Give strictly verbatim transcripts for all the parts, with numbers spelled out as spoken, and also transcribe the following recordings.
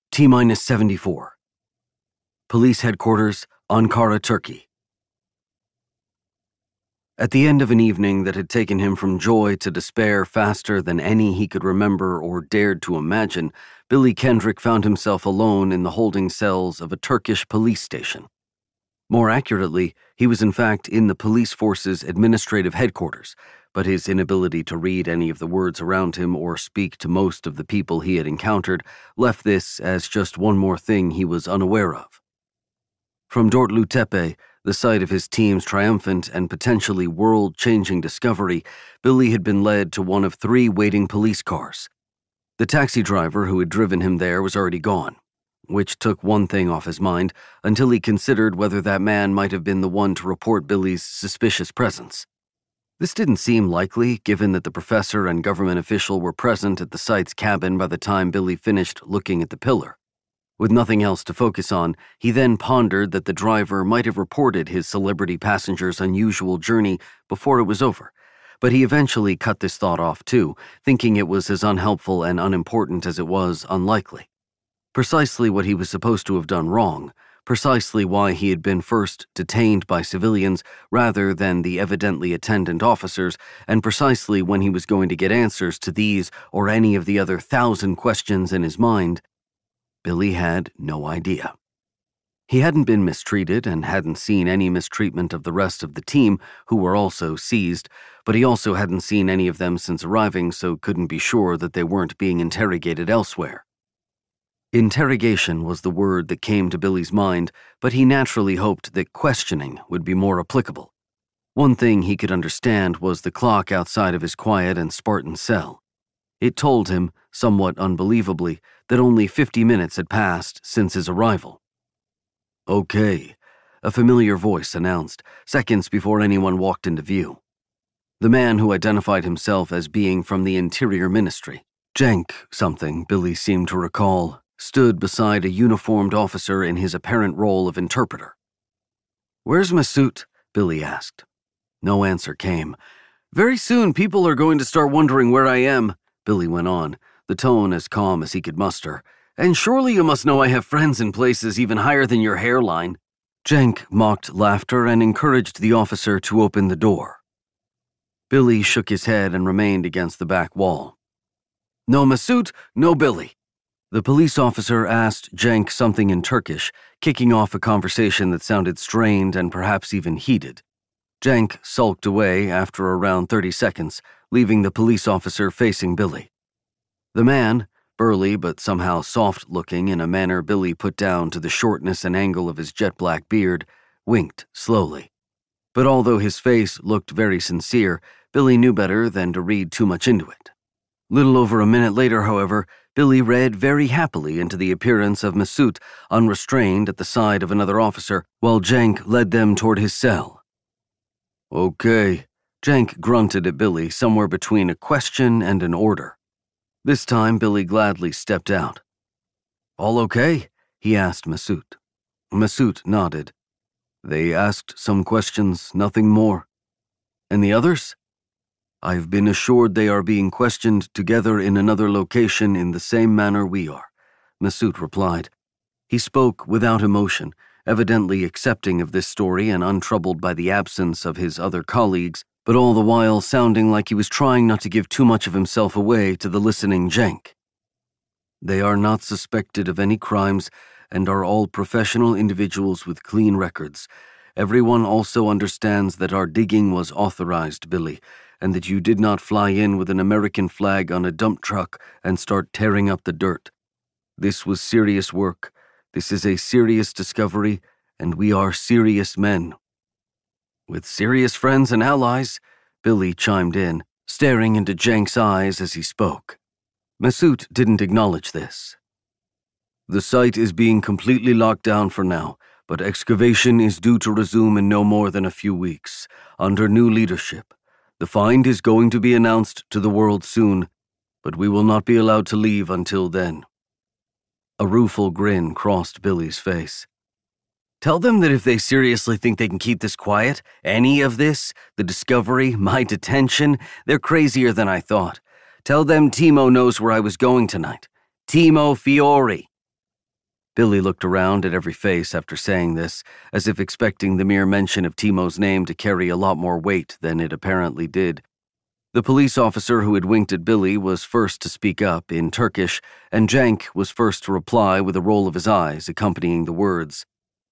T-minus seventy-four. Police headquarters, Ankara, Turkey. At the end of an evening that had taken him from joy to despair faster than any he could remember or dared to imagine, Billy Kendrick found himself alone in the holding cells of a Turkish police station. More accurately, he was in fact in the police force's administrative headquarters, but his inability to read any of the words around him or speak to most of the people he had encountered left this as just one more thing he was unaware of. From Dortlu Tepe, the site of his team's triumphant and potentially world-changing discovery, Billy had been led to one of three waiting police cars. The taxi driver who had driven him there was already gone, which took one thing off his mind until he considered whether that man might have been the one to report Billy's suspicious presence. This didn't seem likely, given that the professor and government official were present at the site's cabin by the time Billy finished looking at the pillar. With nothing else to focus on, he then pondered that the driver might have reported his celebrity passenger's unusual journey before it was over, but he eventually cut this thought off too, thinking it was as unhelpful and unimportant as it was unlikely. Precisely what he was supposed to have done wrong, precisely why he had been first detained by civilians rather than the evidently attendant officers, and precisely when he was going to get answers to these or any of the other thousand questions in his mind, Billy had no idea. He hadn't been mistreated and hadn't seen any mistreatment of the rest of the team, who were also seized, but he also hadn't seen any of them since arriving, so couldn't be sure that they weren't being interrogated elsewhere. Interrogation was the word that came to Billy's mind, but he naturally hoped that questioning would be more applicable. One thing he could understand was the clock outside of his quiet and Spartan cell. It told him, somewhat unbelievably, that only fifty minutes had passed since his arrival. "Okay," a familiar voice announced, seconds before anyone walked into view. The man who identified himself as being from the Interior Ministry, Cenk something Billy seemed to recall, stood beside a uniformed officer in his apparent role of interpreter. "Where's Mesut?" Billy asked. No answer came. "Very soon people are going to start wondering where I am," Billy went on, the tone as calm as he could muster. "And surely you must know I have friends in places even higher than your hairline." Cenk mocked laughter and encouraged the officer to open the door. Billy shook his head and remained against the back wall. "No Mesut, no Billy." The police officer asked Cenk something in Turkish, kicking off a conversation that sounded strained and perhaps even heated. Cenk sulked away after around thirty seconds, leaving the police officer facing Billy. The man, burly but somehow soft-looking in a manner Billy put down to the shortness and angle of his jet-black beard, winked slowly. But although his face looked very sincere, Billy knew better than to read too much into it. Little over a minute later, however, Billy read very happily into the appearance of Mesut, unrestrained at the side of another officer, while Cenk led them toward his cell. "Okay," Cenk grunted at Billy, somewhere between a question and an order. This time, Billy gladly stepped out. "All okay?" he asked Mesut. Mesut nodded. "They asked some questions, nothing more. And the others?" "I've been assured they are being questioned together in another location in the same manner we are," Mesut replied. He spoke without emotion, evidently accepting of this story and untroubled by the absence of his other colleagues, but all the while sounding like he was trying not to give too much of himself away to the listening Cenk. "They are not suspected of any crimes and are all professional individuals with clean records. Everyone also understands that our digging was authorized, Billy, and that you did not fly in with an American flag on a dump truck and start tearing up the dirt. This was serious work. This is a serious discovery, and we are serious men." "With serious friends and allies," Billy chimed in, staring into Cenk's eyes as he spoke. Mesut didn't acknowledge this. "The site is being completely locked down for now, but excavation is due to resume in no more than a few weeks, under new leadership. The find is going to be announced to the world soon, but we will not be allowed to leave until then." A rueful grin crossed Billy's face. "Tell them that if they seriously think they can keep this quiet, any of this, the discovery, my detention, they're crazier than I thought. Tell them Timo knows where I was going tonight. Timo Fiore." Billy looked around at every face after saying this, as if expecting the mere mention of Timo's name to carry a lot more weight than it apparently did. The police officer who had winked at Billy was first to speak up in Turkish, and Cenk was first to reply with a roll of his eyes accompanying the words.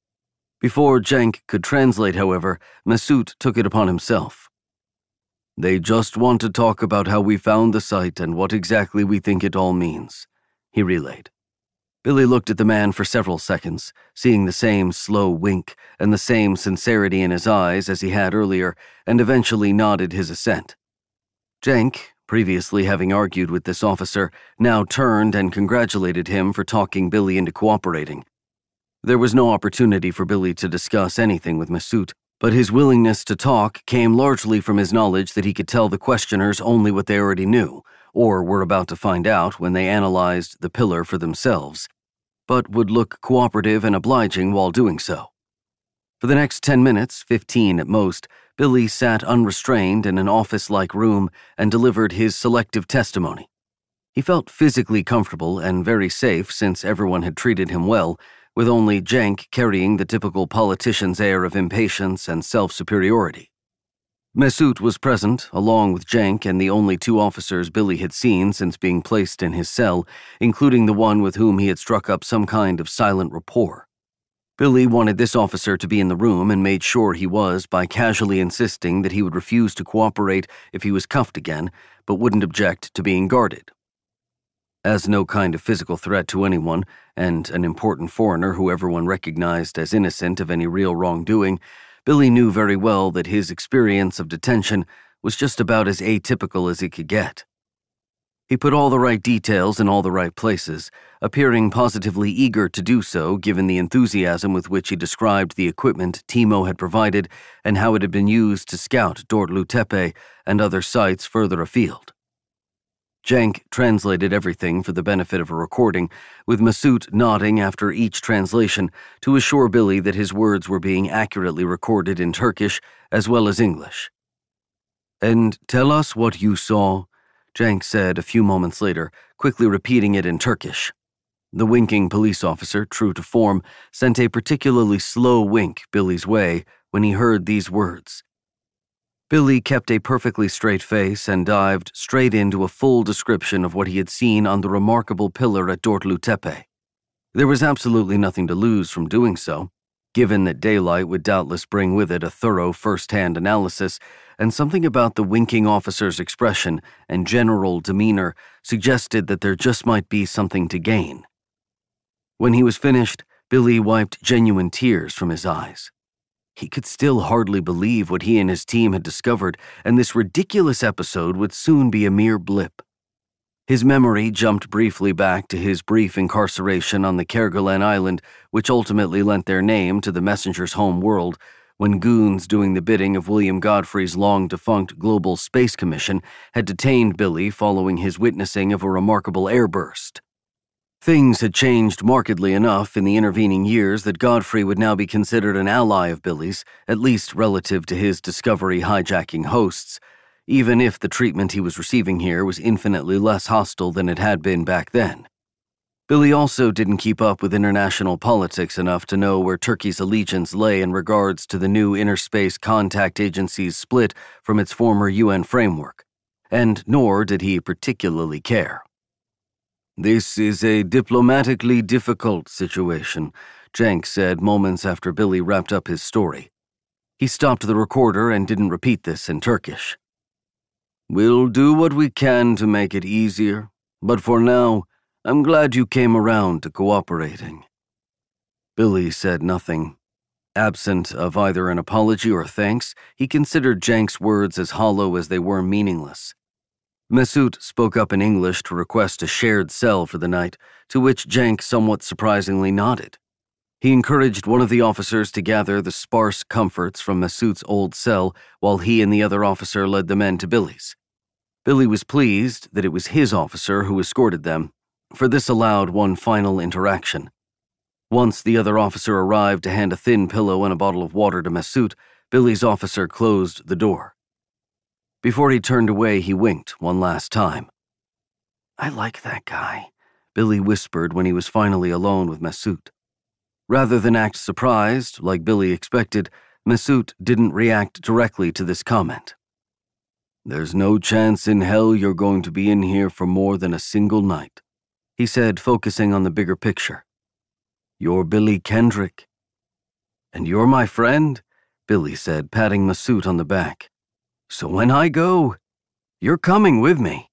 Before Cenk could translate, however, Mesut took it upon himself. "They just want to talk about how we found the site and what exactly we think it all means," he relayed. Billy looked at the man for several seconds, seeing the same slow wink and the same sincerity in his eyes as he had earlier, and eventually nodded his assent. Cenk, previously having argued with this officer, now turned and congratulated him for talking Billy into cooperating. There was no opportunity for Billy to discuss anything with Mesut, but his willingness to talk came largely from his knowledge that he could tell the questioners only what they already knew, or were about to find out when they analyzed the pillar for themselves, but would look cooperative and obliging while doing so. For the next ten minutes, fifteen at most, Billy sat unrestrained in an office-like room and delivered his selective testimony. He felt physically comfortable and very safe since everyone had treated him well, with only Cenk carrying the typical politician's air of impatience and self-superiority. Mesut was present, along with Cenk and the only two officers Billy had seen since being placed in his cell, including the one with whom he had struck up some kind of silent rapport. Billy wanted this officer to be in the room and made sure he was by casually insisting that he would refuse to cooperate if he was cuffed again, but wouldn't object to being guarded. As no kind of physical threat to anyone, and an important foreigner who everyone recognized as innocent of any real wrongdoing, Billy knew very well that his experience of detention was just about as atypical as it could get. He put all the right details in all the right places, appearing positively eager to do so given the enthusiasm with which he described the equipment Timo had provided and how it had been used to scout Dortlu Tepe and other sites further afield. Cenk translated everything for the benefit of a recording, with Mesut nodding after each translation to assure Billy that his words were being accurately recorded in Turkish as well as English. "And tell us what you saw," Cenk said a few moments later, quickly repeating it in Turkish. The winking police officer, true to form, sent a particularly slow wink Billy's way when he heard these words. Billy kept a perfectly straight face and dived straight into a full description of what he had seen on the remarkable pillar at Dortlu Tepe. There was absolutely nothing to lose from doing so, given that daylight would doubtless bring with it a thorough first-hand analysis, and something about the winking officer's expression and general demeanor suggested that there just might be something to gain. When he was finished, Billy wiped genuine tears from his eyes. He could still hardly believe what he and his team had discovered, and this ridiculous episode would soon be a mere blip. His memory jumped briefly back to his brief incarceration on the Kerguelen Island, which ultimately lent their name to the messenger's home world, when goons doing the bidding of William Godfrey's long-defunct Global Space Commission had detained Billy following his witnessing of a remarkable airburst. Things had changed markedly enough in the intervening years that Godfrey would now be considered an ally of Billy's, at least relative to his Discovery hijacking hosts, even if the treatment he was receiving here was infinitely less hostile than it had been back then. Billy also didn't keep up with international politics enough to know where Turkey's allegiance lay in regards to the new Interspace Contact Agency's split from its former U N framework, and nor did he particularly care. "This is a diplomatically difficult situation," Cenk said moments after Billy wrapped up his story. He stopped the recorder and didn't repeat this in Turkish. "We'll do what we can to make it easier, but for now, I'm glad you came around to cooperating." Billy said nothing. Absent of either an apology or thanks, he considered Cenk's words as hollow as they were meaningless. Mesut spoke up in English to request a shared cell for the night, to which Cenk somewhat surprisingly nodded. He encouraged one of the officers to gather the sparse comforts from Mesut's old cell while he and the other officer led the men to Billy's. Billy was pleased that it was his officer who escorted them, for this allowed one final interaction. Once the other officer arrived to hand a thin pillow and a bottle of water to Mesut, Billy's officer closed the door. Before he turned away, he winked one last time. "I like that guy," Billy whispered when he was finally alone with Mesut. Rather than act surprised, like Billy expected, Masood didn't react directly to this comment. "There's no chance in hell you're going to be in here for more than a single night," he said, focusing on the bigger picture. "You're Billy Kendrick." "And you're my friend," Billy said, patting Masood on the back. "So when I go, you're coming with me."